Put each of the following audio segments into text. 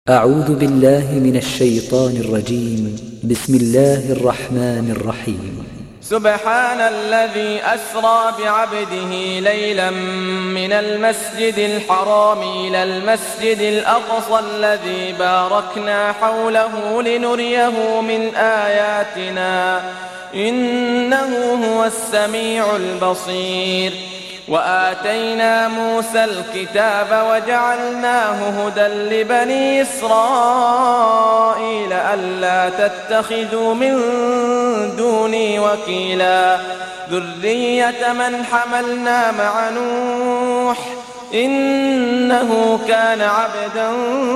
أعوذ بالله من الشيطان الرجيم. بسم الله الرحمن الرحيم. سبحان الذي أسرى بعبده ليلا من المسجد الحرام إلى المسجد الأقصى الذي باركنا حوله لنريه من آياتنا إنه هو السميع البصير. وآتينا موسى الكتاب وجعلناه هدى لبني إسرائيل ألا تتخذوا من دوني وكيلا ذرية من حملنا مع نوح إنه كان عبدا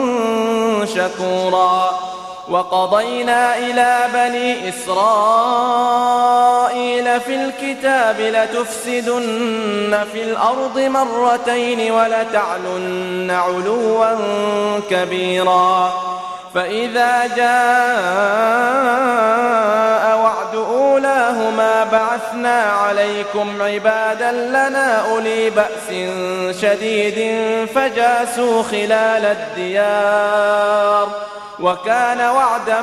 شكورا. وقضينا إلى بني إسرائيل في الكتاب لتفسدن في الأرض مرتين ولتعلن علوا كبيرا. فإذا جاء وعد أولاهما بعثنا عليكم عبادا لنا أولي بأس شديد فجاسوا خلال الديار وكان وعدا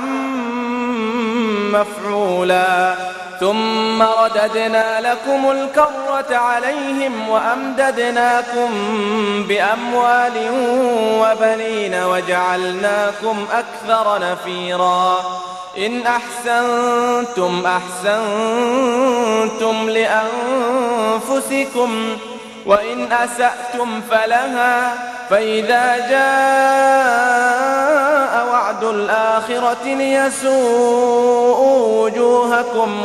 مفعولا. ثم رددنا لكم الكرة عليهم وأمددناكم بأموال وبنين وجعلناكم أكثر نفيرا. إن أحسنتم أحسنتم لأنفسكم وإن أسأتم فلها. فإذا جاء وعد الآخرة ليسوءوا وجوهكم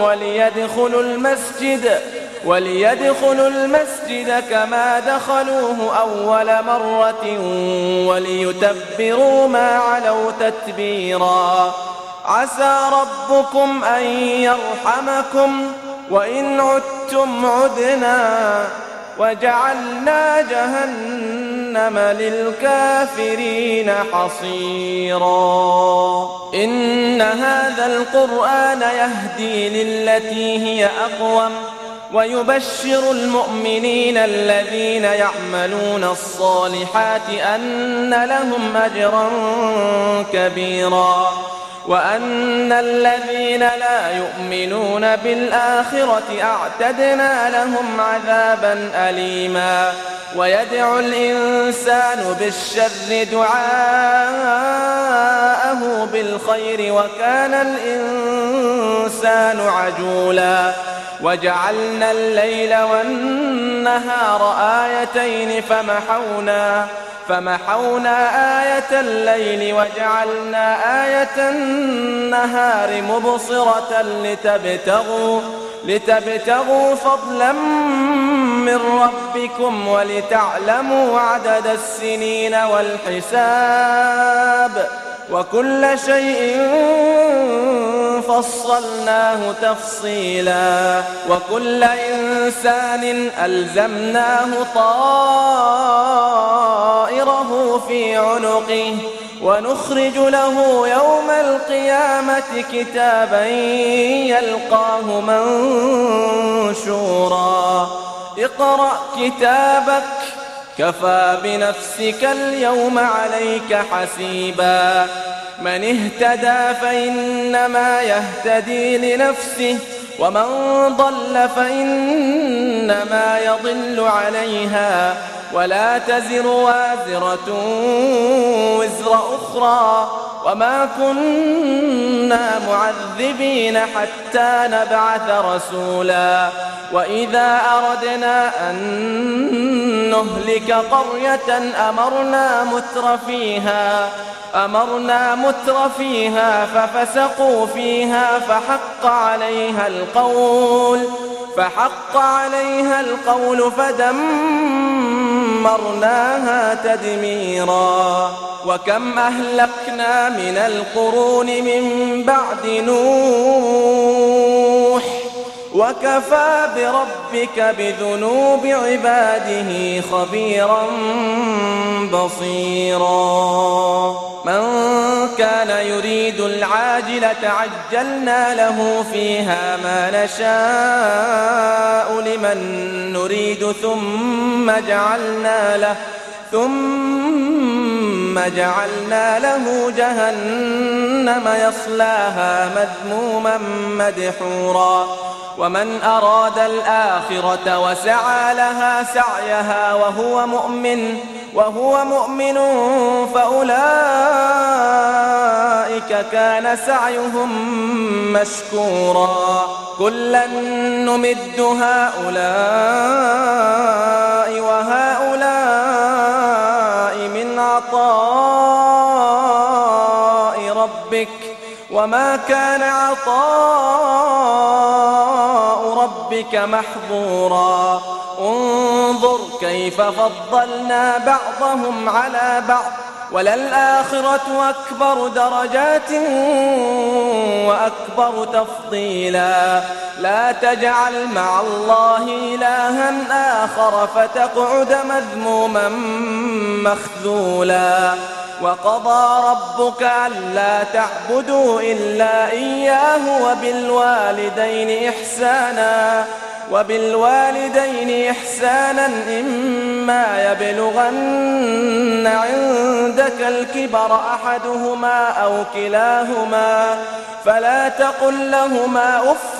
وليدخلوا المسجد كما دخلوه أول مرة وليتبروا ما علوا تتبيرا. عسى ربكم أن يرحمكم وإن عدتم عدنا وجعلنا جهنم للكافرين حصيرا. إن هذا القرآن يهدي للتي هي أقوم ويبشر المؤمنين الذين يعملون الصالحات أن لهم أجرا كبيرا وأن الذين لا يؤمنون بالآخرة أعتدنا لهم عذابا أليما. ويدعو الإنسان بالشر دعاءه بالخير وكان الإنسان عجولا. وجعلنا الليل والنهار آيتين فمحونا آية الليل وجعلنا آية النهار مبصرة لتبتغوا فضلا من ربكم ولتعلموا عدد السنين والحساب وكل شيء فصلناه تفصيلا. وكل إنسان ألزمناه طائره في عنقه ونخرج له يوم القيامة كتابا يلقاه منشورا. اقرأ كتابك كفى بنفسك اليوم عليك حسيبا. من اهتدى فإنما يهتدي لنفسه ومن ضل فإنما يضل عليها ولا تزر وازرة وزر أخرى وما كنا معذبين حتى نبعث رسولا. وإذا أردنا أن نهلك قرية أمرنا متر فيها ففسقوا فيها فحق عليها القول فدمرناها تدميرا. وكم أهلكنا من القرون من بعد نوح وكفى بربك بذنوب عباده خبيرا بصيرا. من كان يريد العاجلة عجلنا له فيها ما نشاء لمن نريد ثم جعلنا له جهنم يصلاها مذموما مدحورا ومن أراد الآخرة وسعى لها سعيها وهو مؤمن فأولئك كان سعيهم مشكورا كلا نمد هؤلاء وهؤلاء من عطاء ربك وما كان عطاء ربك محظورا انظر كيف فضلنا بعضهم على بعض وللآخرة أكبر درجات وأكبر تفضيلا لا تجعل مع الله إلها آخر فتقعد مذموما مخذولا وقضى ربك ألا تعبدوا إلا إياه وبالوالدين إحسانا إما يبلغن عندك الكبر أحدهما أو كلاهما فلا تقل لهما أف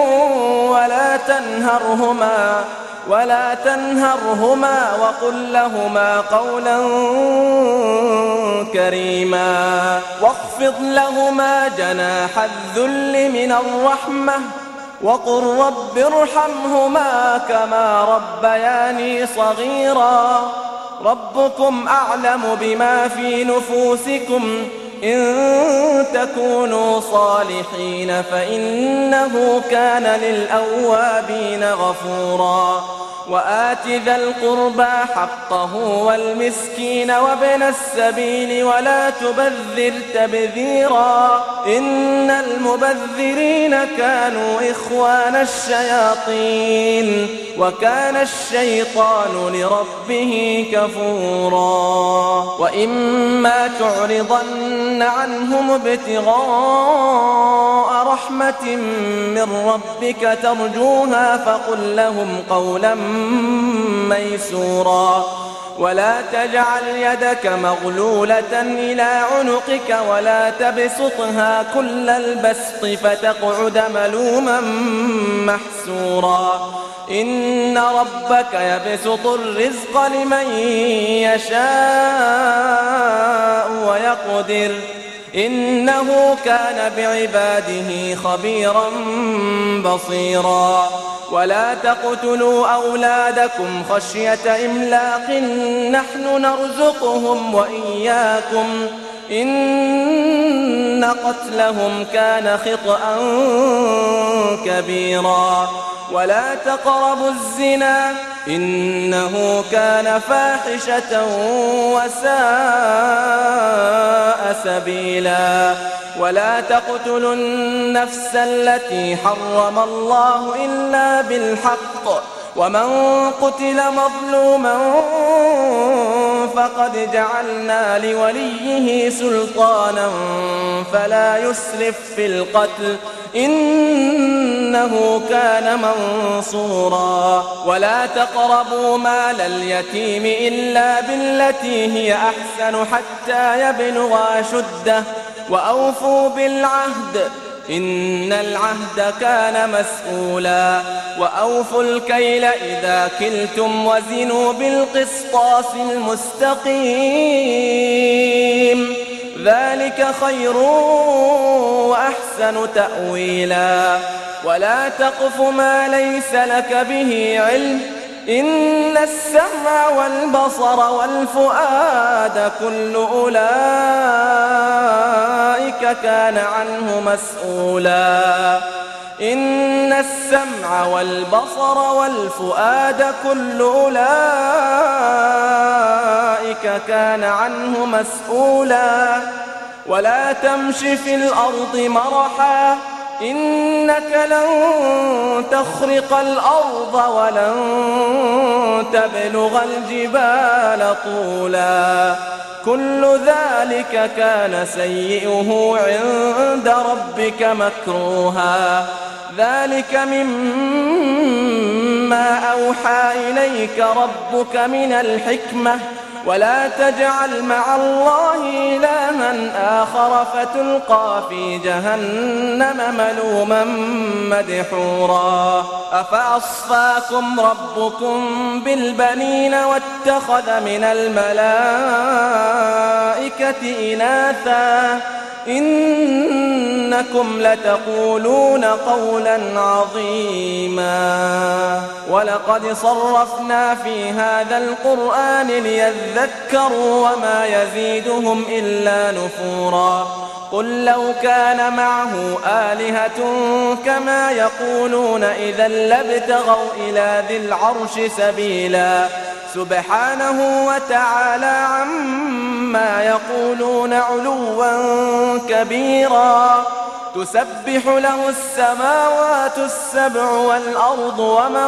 ولا تنهرهما وقل لهما قولا كريما واخفض لهما جناح الذل من الرحمة وقل رب ارحمهما كما ربياني صغيرا ربكم أعلم بما في نفوسكم إن تكونوا صالحين فإنه كان للأوابين غفورا وآت ذا القربى حقه والمسكين وابن السبيل ولا تبذر تبذيرا إن المبذرين كانوا إخوان الشياطين وكان الشيطان لربه كفورا وإما تعرضن عنهم ابتغاء رحمة من ربك ترجوها فقل لهم قولا ميسورا ولا تجعل يدك مغلولة إلى عنقك ولا تبسطها كل البسط فتقعد ملوما محسورا إن ربك يبسط الرزق لمن يشاء ويقدر إنه كان بعباده خبيرا بصيرا ولا تقتلوا أولادكم خشية إملاق نحن نرزقهم وإياكم إن قتلهم كان خطأ كبيرا ولا تقربوا الزنا إنه كان فاحشة وساء سبيلا ولا تقتلوا النفس التي حرم الله إلا بالحق ومن قتل مظلوما فقد جعلنا لوليه سلطانا فلا يسرف في القتل إنه كان منصورا ولا تقربوا مال اليتيم إلا بالتي هي أحسن حتى يبلغ أشده وأوفوا بالعهد إن العهد كان مسؤولا وأوفوا الكيل إذا كلتم وزنوا بالقسطاس المستقيم ذلك خير وأحسن تأويلا ولا تقف ما ليس لك به علم إن السمع والبصر والفؤاد كل أولئك كان عنه مسؤولا إن السمع والبصر والفؤاد كل أولئك كان عنه مسؤولا ولا تمش في الأرض مرحا إنك لن تخرق الأرض ولن تبلغ الجبال طولا كل ذلك كان سيئه عند ربك مكروها ذلك مما أوحى إليك ربك من الحكمة ولا تجعل مع الله إلها آخر فتلقى في جهنم ملوما مدحورا أفأصفاكم ربكم بالبنين واتخذ من الملائكة إناثا إنكم لتقولون قولا عظيما ولقد صرفنا في هذا القرآن ليذكروا وما يزيدهم إلا نفورا قل لو كان معه آلهة كما يقولون إذا لابتغوا إلى ذي العرش سبيلا سبحانه وتعالى عما يقولون علوا كبيرا تسبح له السماوات السبع والأرض ومن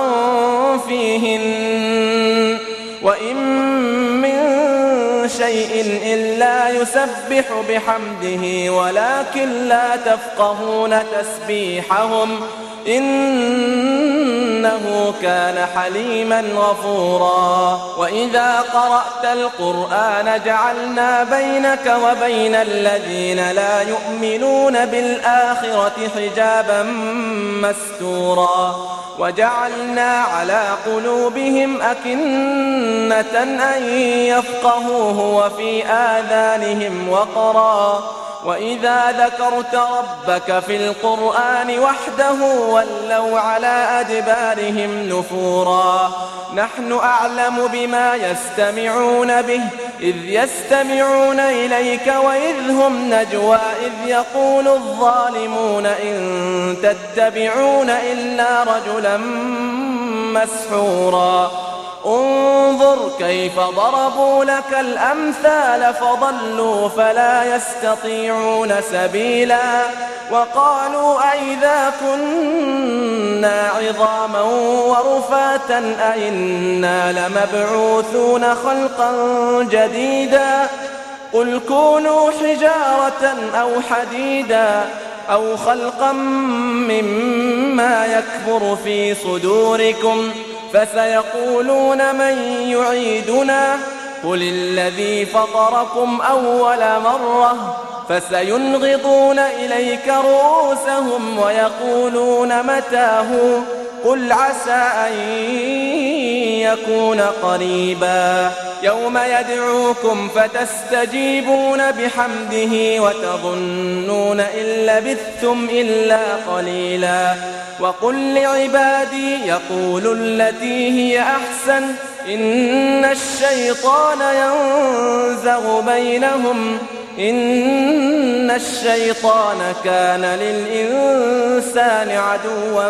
فيهن وإن من شيء إلا يسبح بحمده ولكن لا تفقهون تسبيحهم إنه كان حليما غفورا وإذا قرأت القرآن جعلنا بينك وبين الذين لا يؤمنون بالآخرة حجابا مستورا وجعلنا على قلوبهم أكنة أن يفقهوه وفي آذانهم وقرا وإذا ذكرت ربك في القرآن وحده ولوا على أدبارهم نفورا نحن أعلم بما يستمعون به إذ يستمعون إليك وإذ هم نجوى إذ يقول الظالمون إن تتبعون إلا رجلا مسحورا انظر كيف ضربوا لك الأمثال فضلوا فلا يستطيعون سبيلا وقالوا أئذا كنا عظاما ورفاتا أئنا لمبعوثون خلقا جديدا قل كونوا حجارة أو حديدا أو خلقا مما يكبر في صدوركم فسيقولون من يعيدنا قل الذي فطركم أول مرة فسينغضون إليك رؤوسهم ويقولون متاه قل عسى أن يكون قريبا يوم يدعوكم فتستجيبون بحمده وتظنون إن لبثتم إلا قليلا وقل لعبادي يقولوا التي هي أحسن إن الشيطان ينزغ بينهم إن الشيطان كان للإنسان عدوا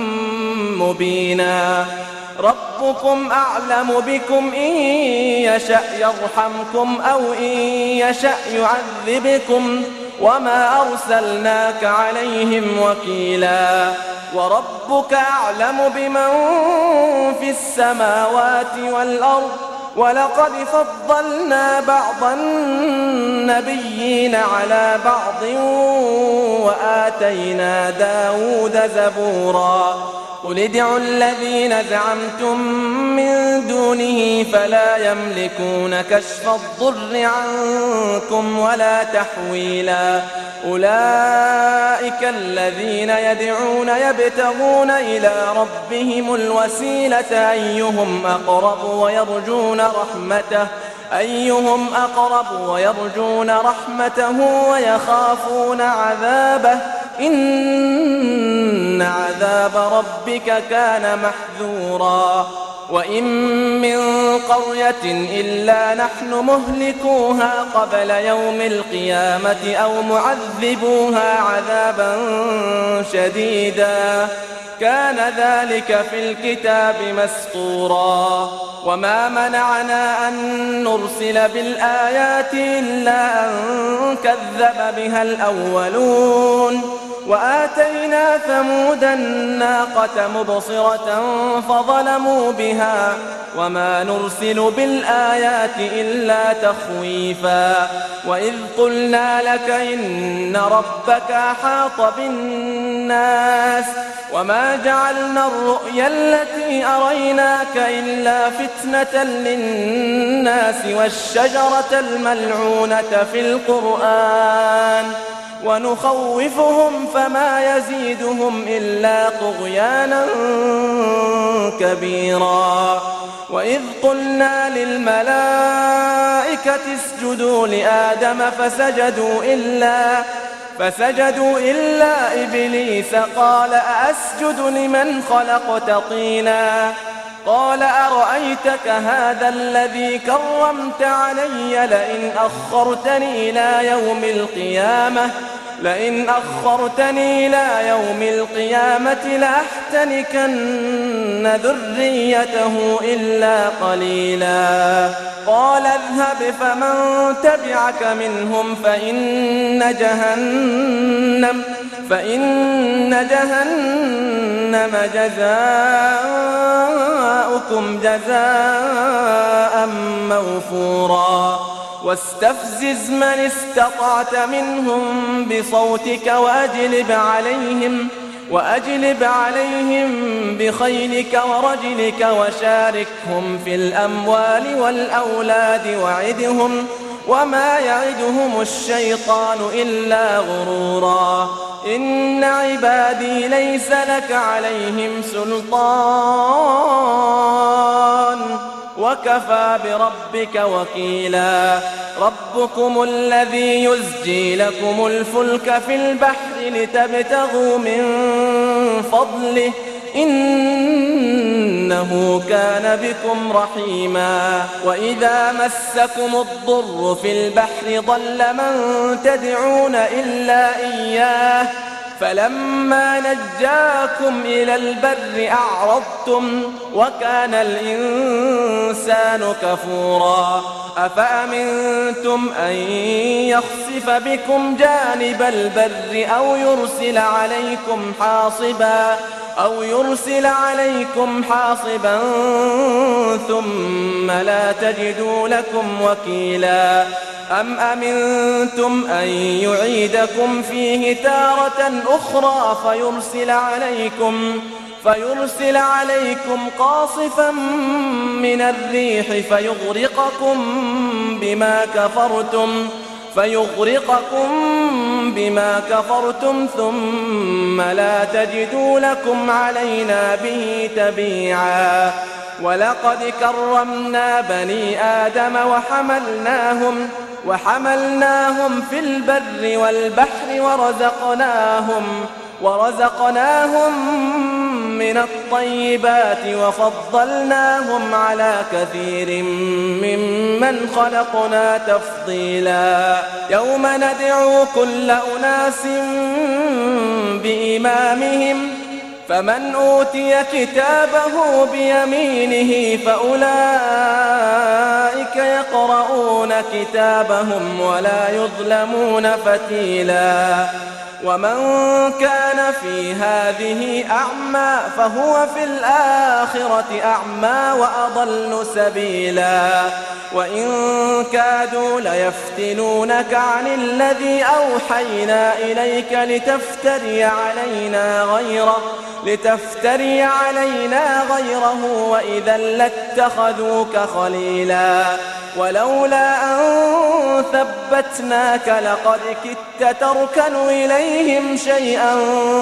مبينا ربكم أعلم بكم إن يشأ يرحمكم أو إن يشأ يعذبكم وما أرسلناك عليهم وكيلا وربك أعلم بمن في السماوات والأرض ولقد فضلنا بعض النبيين على بعض وآتينا داود زبورا قل ادعوا الذين زعمتم من دونه فلا يملكون كشف الضر عنكم ولا تحويلا أولئك الذين يدعون يبتغون إلى ربهم الوسيلة أيهم أقرب ويرجون رحمته ويخافون عذابه إن عذاب ربك كان محذورا وإن من قرية إلا نحن مهلكوها قبل يوم القيامة أو معذبوها عذابا شديدا كان ذلك في الكتاب مسطورا وما منعنا أن نرسل بالآيات إلا أن كذب بها الأولون وآتينا ثمود الناقة مبصرة فظلموا بها وما نرسل بالآيات إلا تخويفا وإذ قلنا لك إن ربك أحاط بالناس وما جعلنا الرؤيا التي أريناك إلا فتنة للناس والشجرة الملعونة في القرآن ونخوفهم فما يزيدهم إلا طغيانا كبيرا وإذ قلنا للملائكة اسجدوا لآدم فسجدوا إلا إبليس قال أأسجد لمن خلقت طينا قال أرأيتك هذا الذي كرمت علي لئن أخرتني إلى يوم القيامة لأحتنكن ذريته إلا قليلا قال اذهب فمن تبعك منهم فإن جهنم جزاؤكم جزاء موفورا واستفزز من استطعت منهم بصوتك وأجلب عليهم بخيلك ورجلك وشاركهم في الأموال والأولاد وعدهم وما يعدهم الشيطان إلا غرورا إن عبادي ليس لك عليهم سلطان وكفى بربك وكيلا ربكم الذي يزجي لكم الفلك في البحر لتبتغوا من فضله إنه كان بكم رحيما وإذا مسكم الضر في البحر ضل من تدعون إلا إياه فلما نجاكم إلى البر أعرضتم وكان الإنسان كفورا أفأمنتم أن يخسف بكم جانب البر أو يرسل عليكم حاصبا ثم لا تجدوا لكم وكيلا أم أمنتم أن يعيدكم فيه تارة أخرى فيرسل عليكم قاصفا من الريح فيغرقكم بما كفرتم ثم لا تجدوا لكم علينا به تبيعا ولقد كرمنا بني آدم وحملناهم في البر والبحر ورزقناهم من الطيبات وفضلناهم على كثير ممن خلقنا تفضيلا يوم ندعو كل أناس بإمامهم فمن أوتي كتابه بيمينه فأولئك يقرؤون كتابهم ولا يظلمون فتيلا ومن كان في هذه أعمى فهو في الآخرة أعمى وأضل سبيلا وإن كادوا ليفتنونك عن الذي أوحينا إليك لتفتري علينا غيره وإذا لاتخذوك خليلا ولولا أن ثبتناك لقد كدت تركن إليهم شيئا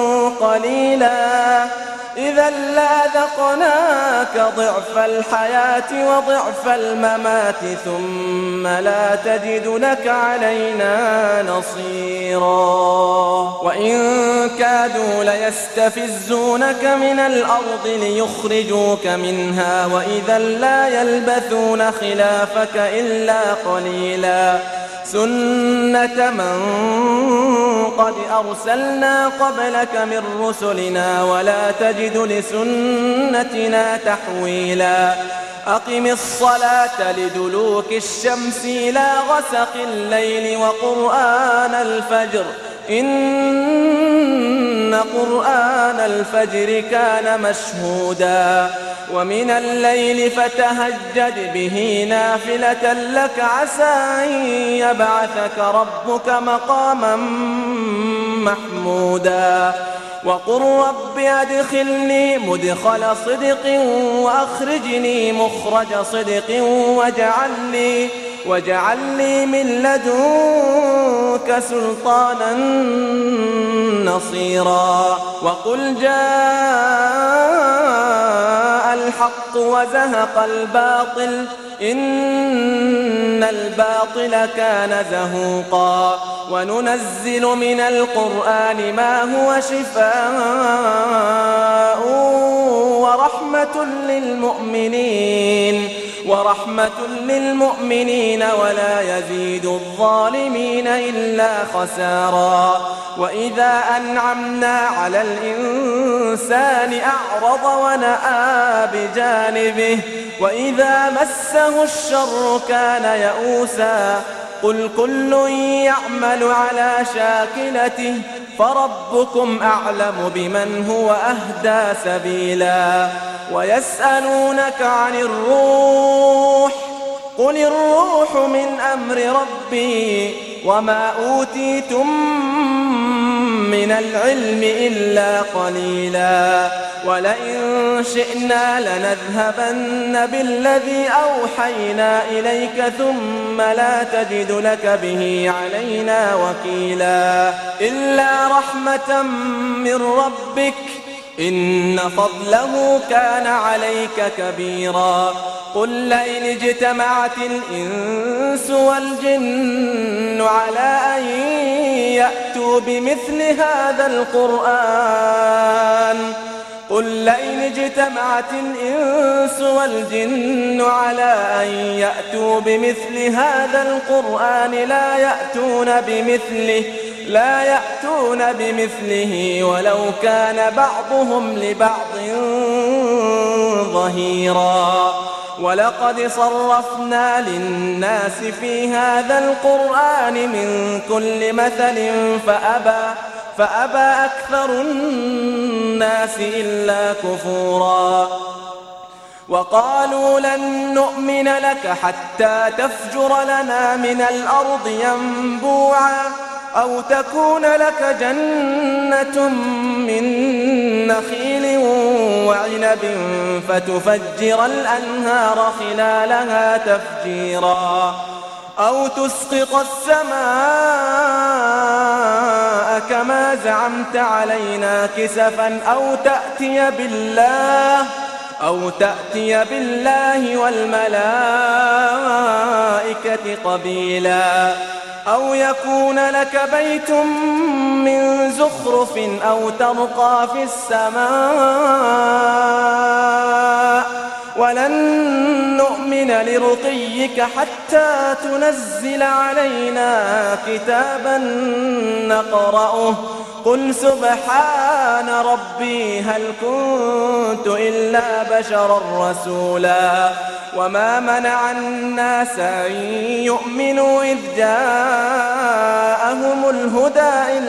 قليلا إذا لأذقناك ضعف الحياة وضعف الممات ثم لا تجد لك علينا نصيرا وإن كادوا ليستفزونك من الأرض ليخرجوك منها وإذا لا يلبثون خلافك إلا قليلا سنة من قد أرسلنا قبلك من رسلنا ولا تجد لسنتنا تحويلا أقم الصلاة لدلوك الشمس إلى غسق الليل وقرآن الفجر إن قرآن الفجر كان مشهودا ومن الليل فتهجد به نافلة لك عسى أن يبعثك ربك مقاما محمودا وقل رب أدخلني مدخل صدق وأخرجني مخرج صدق واجعل لي من لدنك سلطانا نصيرا وقل جاء الحق وزهق الباطل إن الباطل كان زهوقا وننزل من القرآن ما هو شفاء ورحمة للمؤمنين ولا يزيد الظالمين إلا خسارا وإذا أنعمنا على الإنسان أعرض ونأى بجانبه وإذا مسه الشر كان يئوسا قل كل يعمل على شاكلته فربكم أعلم بمن هو أهدى سبيلا ويسألونك عن الروح قل الروح من أمر ربي وما أوتيتم من العلم إلا قليلا ولئن شئنا لنذهبن بالذي أوحينا إليك ثم لا تجد لك به علينا وكيلا إلا رحمة من ربك إن فضله كان عليك كبيرا قل لئن اجتمعت الإنس والجن على أن يأتوا بمثل هذا القرآن لا يأتون بمثله ولو كان بعضهم لبعض ظهيرا ولقد صرفنا للناس في هذا القرآن من كل مثل فأبى أكثر الناس إلا كفورا وقالوا لن نؤمن لك حتى تفجر لنا من الأرض ينبوعا أو تكون لك جنة من نخيل وعنب فتفجر الأنهار خلالها تفجيرا أو تسقط السماء كما زعمت علينا كسفا أو تأتي بالله والملائكة قبيلا أو يكون لك بيت من زخرف أو ترقى في السماء ولن نؤمن لرقيك حتى تنزل علينا كتابا نقرأه قل سبحان ربي هل كنت إلا بشرا رسولا وما منع الناس أن يؤمنوا إذ جاءهم الهدى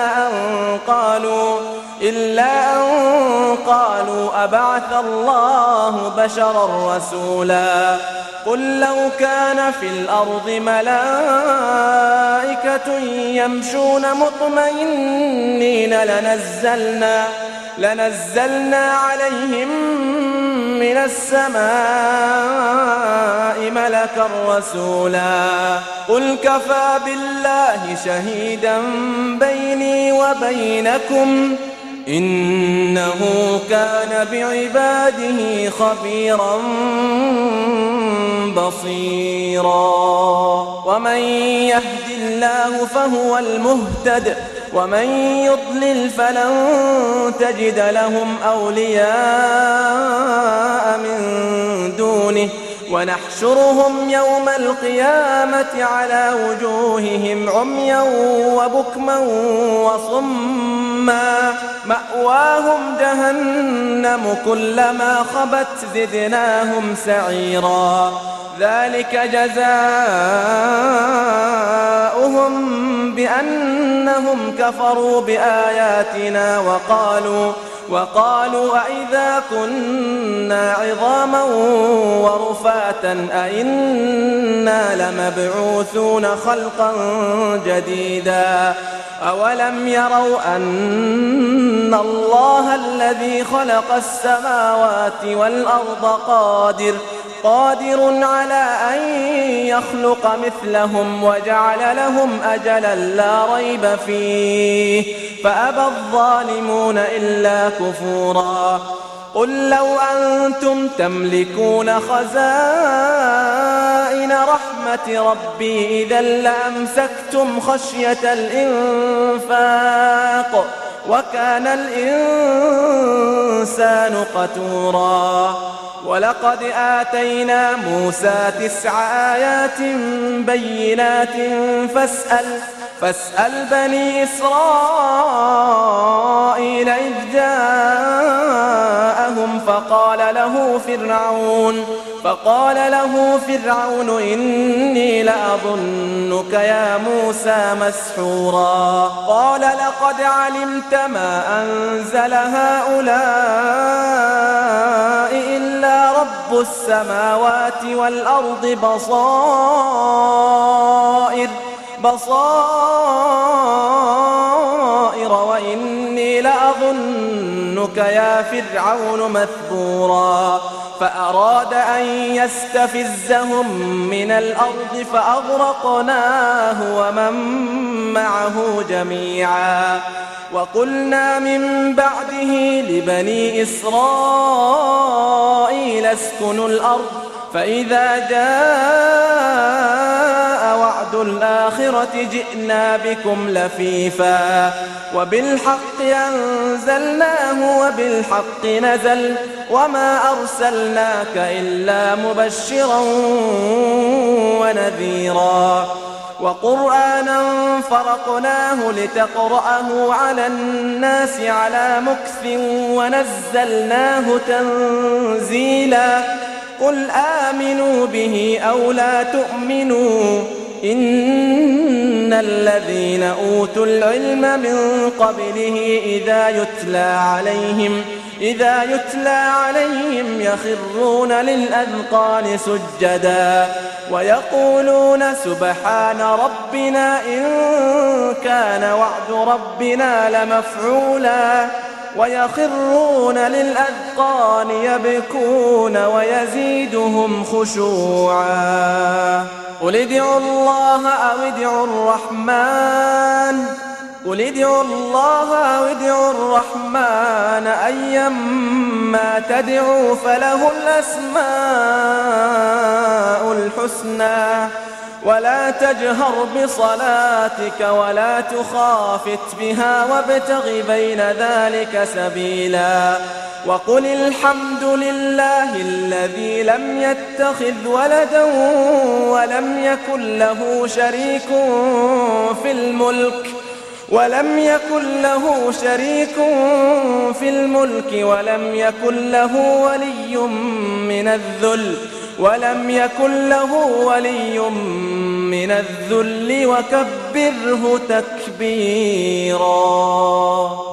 إلا أن قالوا أبعث الله بشرا رسولا قل لو كان في الأرض ملائكة يمشون مطمئنين لنزلنا عليهم من السماء ملكا رسولا قل كفى بالله شهيدا بيني وبينكم إنه كان بعباده خبيرا بصيرا ومن يهد الله فهو المهتد ومن يضلل فلن تجد لهم أولياء من دونه ونحشرهم يوم القيامة على وجوههم عميا وبكما وصما مأواهم جهنم كلما خبت زدناهم سعيرا ذلك جزاؤهم بأنهم كفروا بآياتنا وقالوا أئذا كنا عظاما ورفاتا أئنا لمبعوثون خلقا جديدا أولم يروا أن الله الذي خلق السماوات والأرض قادر على أن يخلق مثلهم وجعل لهم أجلا لا ريب فيه فأبى الظالمون إلا كفورا قل لو أنتم تملكون خزائن رحمة ربي إذا لأمسكتم خشية الإنفاق وكان الإنسان قتورا ولقد آتينا موسى 9 آيات بينات فاسأل بني إسرائيل إذ جاءهم فقال له فرعون إني لأظنك يا موسى مسحورا قال لقد علمت ما أنزل هؤلاء إلا رب السماوات والأرض بصائر وإني لأظنك يا فرعون مثبورا فأراد أن يستفزهم من الأرض فأغرقناه ومن معه جميعا وقلنا من بعده لبني إسرائيل اسكنوا الأرض فإذا جاء وعد الآخرة جئنا بكم لفيفا وبالحق أنزلناه وبالحق نزل وما أرسلناك إلا مبشرا ونذيرا وقرآنا فرقناه لتقرأه على الناس على مكث ونزلناه تنزيلا قل آمنوا به أو لا تؤمنوا إن الذين أوتوا العلم من قبله إذا يتلى عليهم يخرون للأذقان سجدا ويقولون سبحان ربنا إن كان وعد ربنا لمفعولا ويخرون للأذقان يبكون ويزيدهم خشوعا قل ادعوا الله أو ادعوا الرحمن أيما تدعوا فله الأسماء الحسنى ولا تجهر بصلاتك ولا تخافت بها وابتغ بين ذلك سبيلا وقل الحمد لله الذي لم يتخذ ولدا ولم يكن له شريك في الملك ولم يكن له ولي من الذل وكبره تكبيرا.